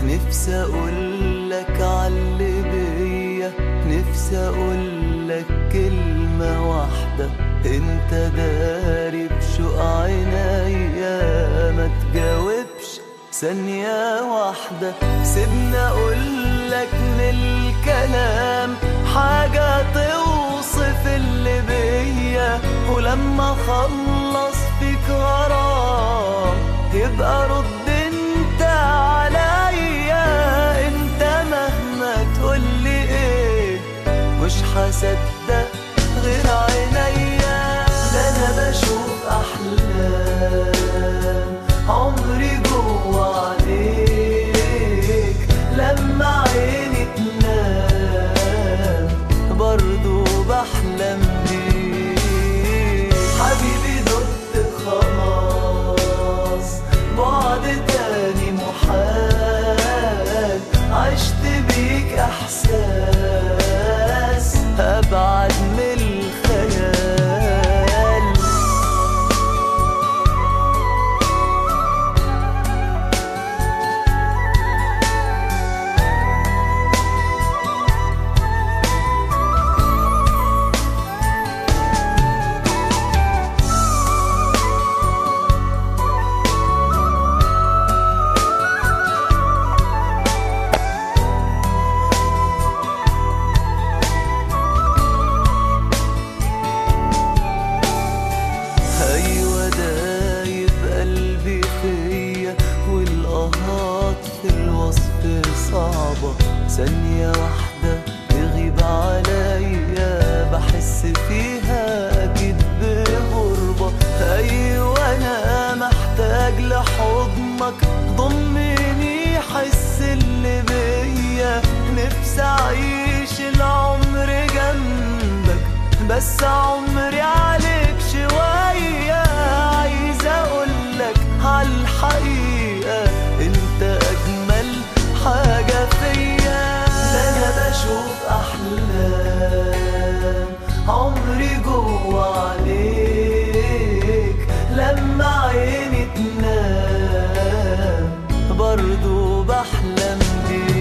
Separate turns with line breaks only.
نفسي اقولك عاللي بيا، نفسي اقولك كلمة واحدة، انت داري بشوق عينيا، ما تجاوبش ثانية واحدة. سيبني اقولك من الكلام حاجة توصف اللي بيا، ولما اخلص فيك غرام يبقى رد انت عليا. انت مهما تقولي ايه مش هصدق غير عينيا. ده انا بشوف احلام عمري جوا عليك، لما عيني تنام برضو بحلم بيك. حبيبي دقت خلاص بعد تاني محال، عشت بيك احساس ابعد من الخيال. أيوة دايب قلبي فيا، والقهات في الوصف صعبة، ثانية واحدة تغيب عليا بحس فيها أكيد بغربة. أيوة أنا محتاج لحضنك، ضمني حس اللي بيا، نفسي أعيش العمر جنبك بس عمري عليك شوية. عايز أقولك عالحقيقة انت أجمل حاجة فيا. ده أنا بشوف أحلام عمري جوا عليك، لما عيني تنام برضو بحلم بيك.